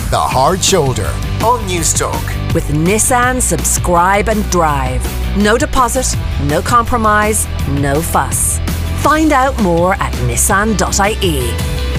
The Hard Shoulder on Newstalk. With Nissan Subscribe and Drive. No deposit, no compromise, no fuss. Find out more at nissan.ie.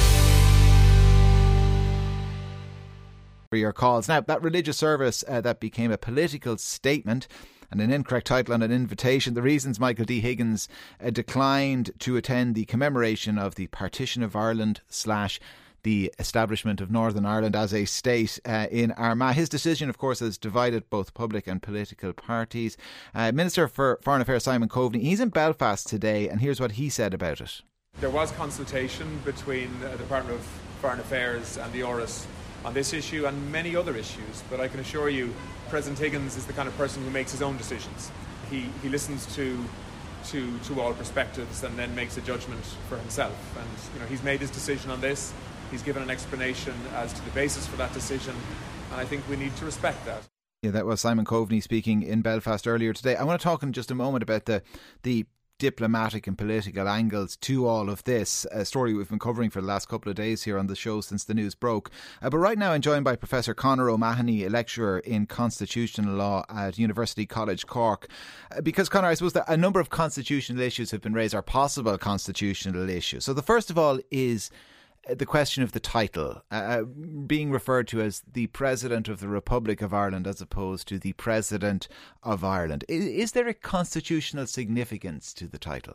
For your calls. Now, that religious service that became a political statement and an incorrect title on an invitation. The reasons Michael D. Higgins declined to attend the commemoration of the partition of Ireland / the establishment of Northern Ireland as a state in Armagh. His decision, of course, has divided both public and political parties. Minister for Foreign Affairs Simon Coveney, he's in Belfast today, and here's what he said about it. There was consultation between the Department of Foreign Affairs and the Áras on this issue and many other issues, but I can assure you President Higgins is the kind of person who makes his own decisions. He listens to all perspectives and then makes a judgment for himself. And he's made his decision on this. He's given an explanation as to the basis for that decision, and I think we need to respect that. Yeah, that was Simon Coveney speaking in Belfast earlier today. I want to talk in just a moment about the diplomatic and political angles to all of this, a story we've been covering for the last couple of days here on the show since the news broke. But right now I'm joined by Professor Conor O'Mahony, a lecturer in constitutional law at University College Cork. Because, Conor, I suppose that a number of constitutional issues have been raised, or possible constitutional issues. So the first of all is the question of the title, being referred to as the President of the Republic of Ireland as opposed to the President of Ireland. Is there a constitutional significance to the title?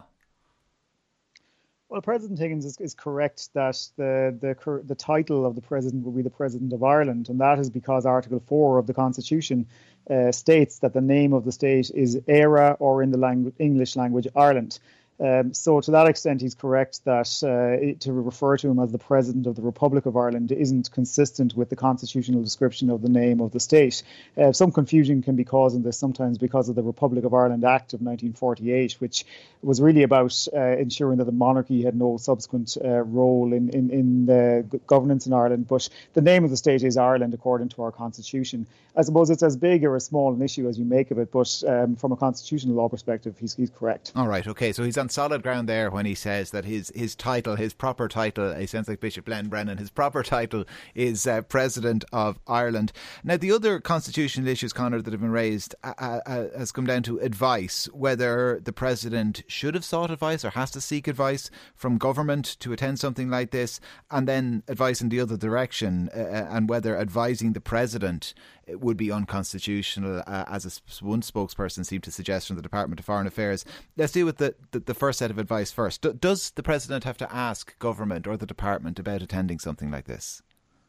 Well, President Higgins is correct that the title of the President will be the President of Ireland, and that is because Article 4 of the Constitution states that the name of the state is Éire, or in the English language, Ireland. So to that extent, he's correct that to refer to him as the President of the Republic of Ireland isn't consistent with the constitutional description of the name of the state. Some confusion can be caused in this sometimes because of the Republic of Ireland Act of 1948, which was really about ensuring that the monarchy had no subsequent role in the governance in Ireland. But the name of the state is Ireland according to our constitution. I suppose it's as big or as small an issue as you make of it, but from a constitutional law perspective, he's correct. All right, okay, so he's on solid ground there when he says that his title, his proper title, he sounds like Bishop Len Brennan, his proper title is President of Ireland. Now, the other constitutional issues, Conor, that have been raised has come down to advice, whether the President should have sought advice or has to seek advice from government to attend something like this, and then advice in the other direction, and whether advising the President would be unconstitutional, as one spokesperson seemed to suggest from the Department of Foreign Affairs. Let's deal with the first set of advice first. Does the President have to ask government or the Department about attending something like this?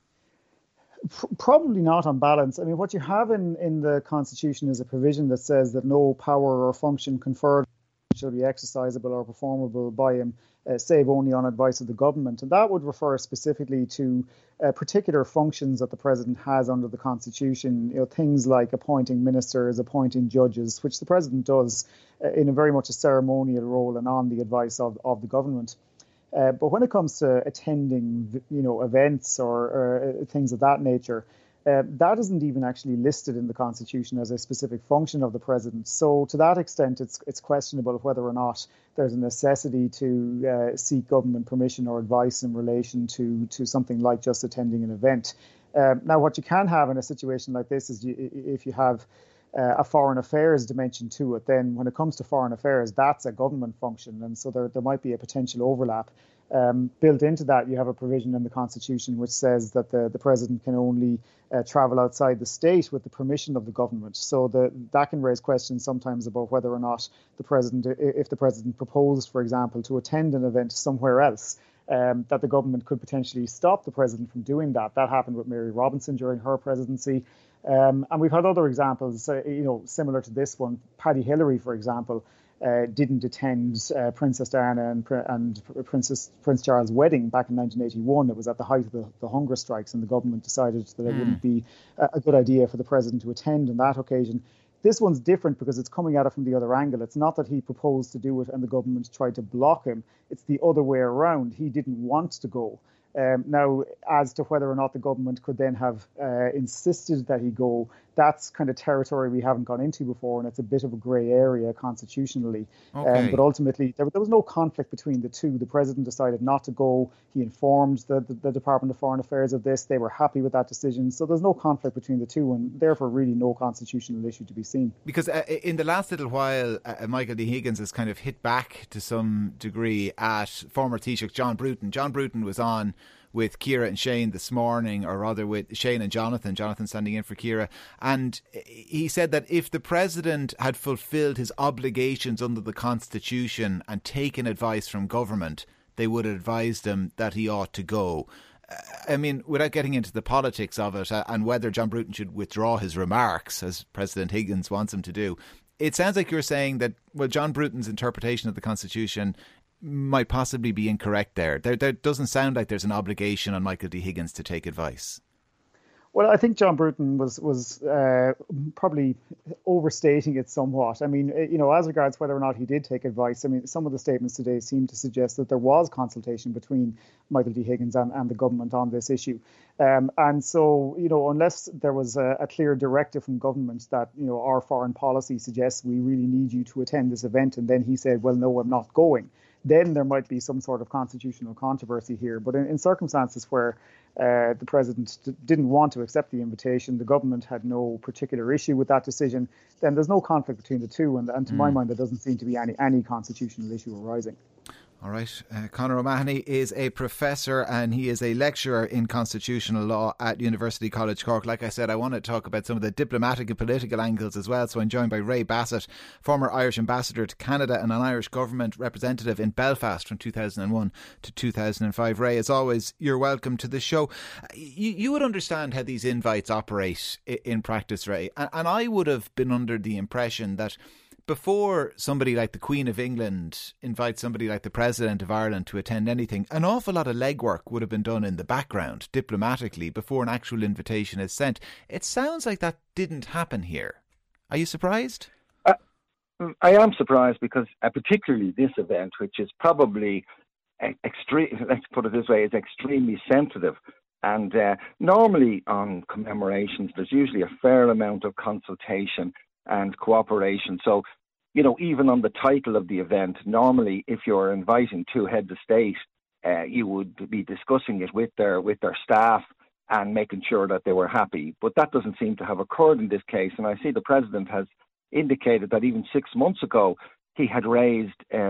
Probably not on balance. I mean, what you have in the Constitution is a provision that says that no power or function conferred shall be exercisable or performable by him, save only on advice of the government. And that would refer specifically to particular functions that the President has under the Constitution, things like appointing ministers, appointing judges, which the President does in a very much a ceremonial role and on the advice of the government. But when it comes to attending, events or things of that nature, that isn't even actually listed in the Constitution as a specific function of the President. So to that extent, it's questionable whether or not there's a necessity to seek government permission or advice in relation to something like just attending an event. Now, what you can have in a situation like this is if you have a foreign affairs dimension to it, then when it comes to foreign affairs, that's a government function. And so there might be a potential overlap. Built into that, you have a provision in the Constitution which says that the President can only travel outside the state with the permission of the government. So that can raise questions sometimes about whether or not the President, if the President proposed, for example, to attend an event somewhere else, that the government could potentially stop the President from doing that. That happened with Mary Robinson during her presidency. And we've had other examples, similar to this one. Paddy Hillary, for example, didn't attend Princess Diana and Prince Charles' wedding back in 1981. It was at the height of the hunger strikes, and the government decided that it wouldn't be a good idea for the President to attend on that occasion. This one's different because it's coming at it from the other angle. It's not that he proposed to do it and the government tried to block him. It's the other way around. He didn't want to go. Now, as to whether or not the government could then have insisted that he go, that's kind of territory we haven't gone into before, and it's a bit of a grey area constitutionally. Okay. But ultimately, there was no conflict between the two. The president decided not to go. He informed the Department of Foreign Affairs of this. They were happy with that decision. So there's no conflict between the two, and therefore really no constitutional issue to be seen. Because in the last little while, Michael D. Higgins has kind of hit back to some degree at former Taoiseach John Bruton. John Bruton was on with Ciara and Shane this morning, or rather with Shane and Jonathan standing in for Ciara, and he said that if the president had fulfilled his obligations under the Constitution and taken advice from government, they would have advised him that he ought to go. I mean, without getting into the politics of it and whether John Bruton should withdraw his remarks, as President Higgins wants him to do, it sounds like you're saying that, well, John Bruton's interpretation of the Constitution might possibly be incorrect there. There doesn't sound like there's an obligation on Michael D. Higgins to take advice. Well, I think John Bruton was probably overstating it somewhat. I mean, as regards whether or not he did take advice, I mean, some of the statements today seem to suggest that there was consultation between Michael D. Higgins and the government on this issue. And so, unless there was a clear directive from government that, our foreign policy suggests we really need you to attend this event, and then he said, well, no, I'm not going, then there might be some sort of constitutional controversy here. But in circumstances where the president didn't want to accept the invitation, the government had no particular issue with that decision, then there's no conflict between the two. And to my mind, there doesn't seem to be any constitutional issue arising. All right. Conor O'Mahony is a professor and he is a lecturer in constitutional law at University College Cork. Like I said, I want to talk about some of the diplomatic and political angles as well. So I'm joined by Ray Bassett, former Irish ambassador to Canada and an Irish government representative in Belfast from 2001 to 2005. Ray, as always, you're welcome to the show. You would understand how these invites operate in practice, Ray. And I would have been under the impression that before somebody like the Queen of England invites somebody like the President of Ireland to attend anything, an awful lot of legwork would have been done in the background, diplomatically, before an actual invitation is sent. It sounds like that didn't happen here. Are you surprised? I am surprised because particularly this event, which is probably extreme, let's put it this way, is extremely sensitive. And normally on commemorations, there's usually a fair amount of consultation and cooperation. So, even on the title of the event, normally if you're inviting two heads of state, you would be discussing it with their staff and making sure that they were happy. But that doesn't seem to have occurred in this case. And I see the president has indicated that even 6 months ago he had raised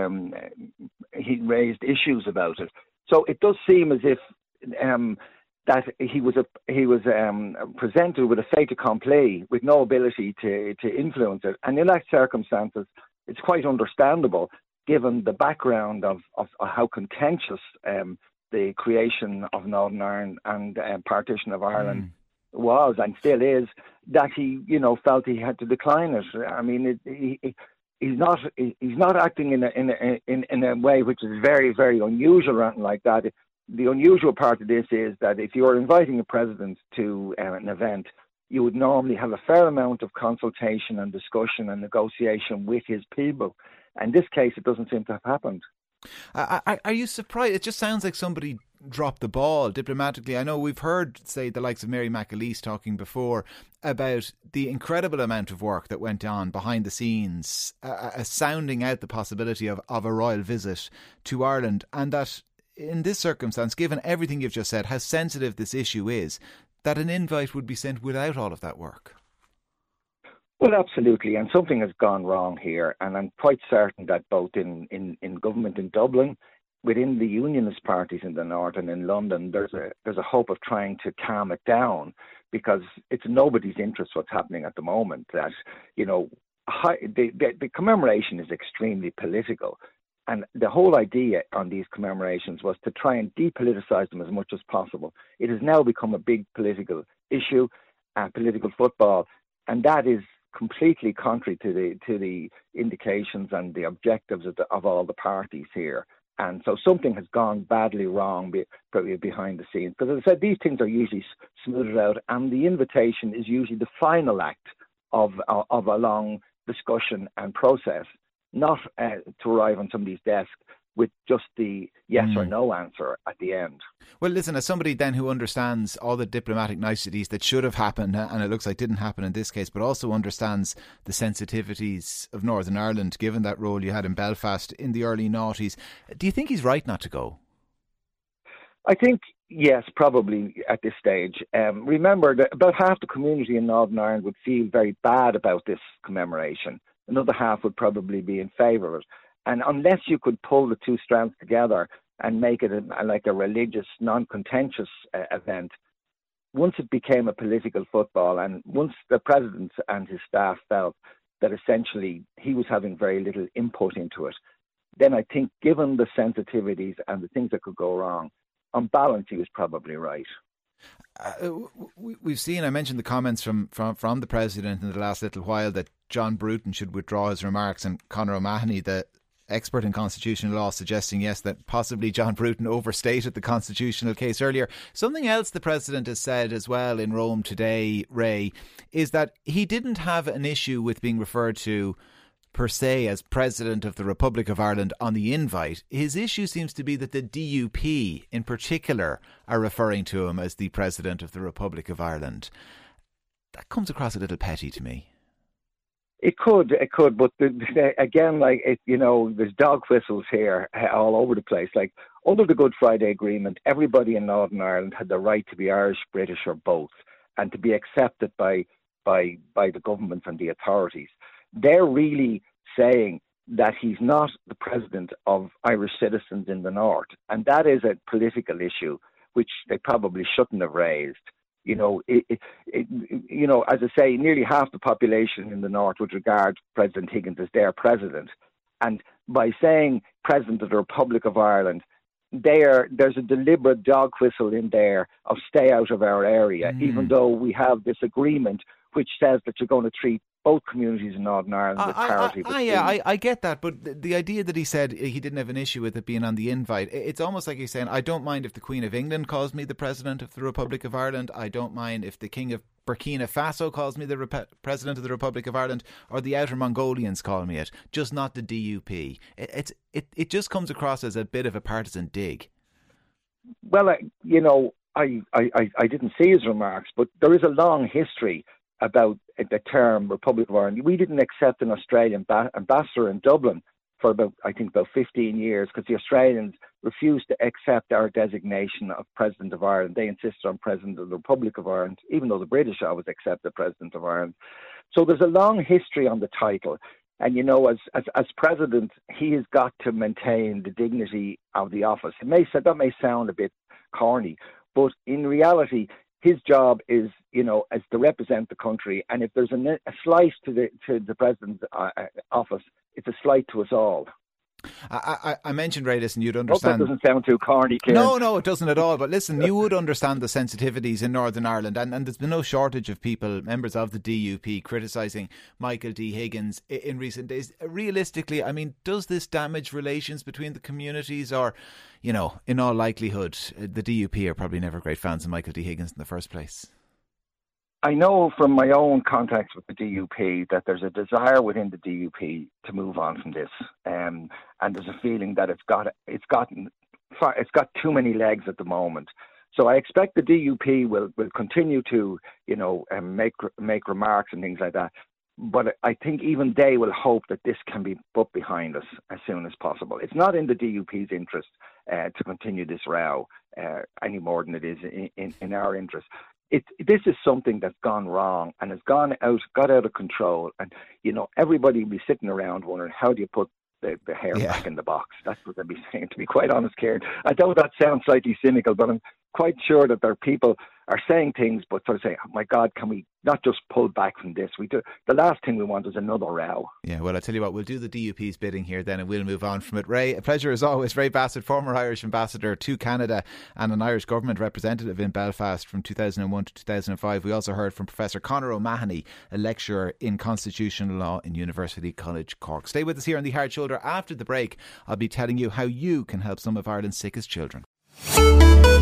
issues about it. So it does seem as if that he was presented with a fait accompli, with no ability to influence it. And in that circumstances, it's quite understandable, given the background of how contentious the creation of Northern Ireland and partition of Ireland was and still is, that he, felt he had to decline it. I mean, he's not acting in a way which is very, very unusual or anything like that. The unusual part of this is that if you're inviting a president to an event, you would normally have a fair amount of consultation and discussion and negotiation with his people. And in this case, it doesn't seem to have happened. Are you surprised? It just sounds like somebody dropped the ball diplomatically. I know we've heard, say, the likes of Mary McAleese talking before about the incredible amount of work that went on behind the scenes, sounding out the possibility of a royal visit to Ireland, and that in this circumstance, given everything you've just said, how sensitive this issue is, that an invite would be sent without all of that work. Well, absolutely. And something has gone wrong here. And I'm quite certain that both in government in Dublin, within the unionist parties in the north and in London, there's a hope of trying to calm it down, because it's nobody's interest what's happening at the moment. That, the commemoration is extremely political. And the whole idea on these commemorations was to try and depoliticize them as much as possible. It has now become a big political issue, political football, and that is completely contrary to the indications and the objectives of all the parties here. And so something has gone badly wrong behind the scenes. Because as I said, these things are usually smoothed out, and the invitation is usually the final act of a long discussion and process. Not to arrive on somebody's desk with just the yes or no answer at the end. Well, listen, as somebody then who understands all the diplomatic niceties that should have happened, and it looks like didn't happen in this case, but also understands the sensitivities of Northern Ireland, given that role you had in Belfast in the early noughties, do you think he's right not to go? I think, yes, probably at this stage. Remember that about half the community in Northern Ireland would feel very bad about this commemoration. Another half would probably be in favour of it. And unless you could pull the two strands together and make it like a religious, non-contentious event, once it became a political football, and once the president and his staff felt that essentially he was having very little input into it, then I think given the sensitivities and the things that could go wrong, on balance, he was probably right. We've seen, I mentioned the comments from the President in the last little while that John Bruton should withdraw his remarks, and Conor O'Mahony, the expert in constitutional law, suggesting, yes, that possibly John Bruton overstated the constitutional case earlier. Something else the President has said as well in Rome today, Ray, is that he didn't have an issue with being referred to per se as President of the Republic of Ireland on the invite. His issue seems to be that the DUP in particular are referring to him as the President of the Republic of Ireland. That comes across a little petty to me. It could, but again, there's dog whistles here all over the place. Like, under the Good Friday Agreement, everybody in Northern Ireland had the right to be Irish, British or both, and to be accepted by the government and the authorities. They're really saying that he's not the president of Irish citizens in the North. And that is a political issue, which they probably shouldn't have raised. As I say, nearly half the population in the North would regard President Higgins as their president. And by saying President of the Republic of Ireland, there's a deliberate dog whistle in there of stay out of our area, even though we have this agreement which says that you're going to treat both communities in Northern Ireland with parity. I get that, but the idea that he said he didn't have an issue with it being on the invite, it's almost like he's saying, I don't mind if the Queen of England calls me the President of the Republic of Ireland, I don't mind if the King of Burkina Faso calls me the President of the Republic of Ireland, or the Outer Mongolians call me it, just not the DUP. It just comes across as a bit of a partisan dig. Well, I didn't see his remarks, but there is a long history about the term Republic of Ireland. We didn't accept an Australian ambassador in Dublin for about 15 years because the Australians refused to accept our designation of President of Ireland. They insisted on President of the Republic of Ireland, even though the British always accepted President of Ireland. So there's a long history on the title. And, as President, he has got to maintain the dignity of the office. That may sound a bit corny, but in reality, his job is, as to represent the country. And if there's a slight to the president's office, it's a slight to us all. I mentioned, Ray, listen, you'd understand. Hope that doesn't sound too corny, Kieran. No, it doesn't at all. But listen, you would understand the sensitivities in Northern Ireland, and there's been no shortage of people, members of the DUP, criticising Michael D. Higgins in recent days. Realistically, I mean, does this damage relations between the communities, or, in all likelihood, the DUP are probably never great fans of Michael D. Higgins in the first place? I know from my own contacts with the DUP that there's a desire within the DUP to move on from this, and there's a feeling that it's got too many legs at the moment. So I expect the DUP will continue to make remarks and things like that. But I think even they will hope that this can be put behind us as soon as possible. It's not in the DUP's interest to continue this row any more than it is in our interest. This is something that's gone wrong and has got out of control. And, everybody will be sitting around wondering, how do you put the hair back in the box? That's what they'll be saying, to be quite honest, Kieran. I know that sounds slightly cynical, but I'm quite sure that there are people are saying things, but sort of saying, oh my God, can we not just pull back from this? The last thing we want is another row. Yeah, well, I tell you what, we'll do the DUP's bidding here then, and we'll move on from it. Ray, a pleasure as always. Ray Bassett, former Irish ambassador to Canada and an Irish government representative in Belfast from 2001 to 2005. We also heard from Professor Conor O'Mahony, a lecturer in constitutional law in University College Cork. Stay with us here on The Hard Shoulder. After the break, I'll be telling you how you can help some of Ireland's sickest children.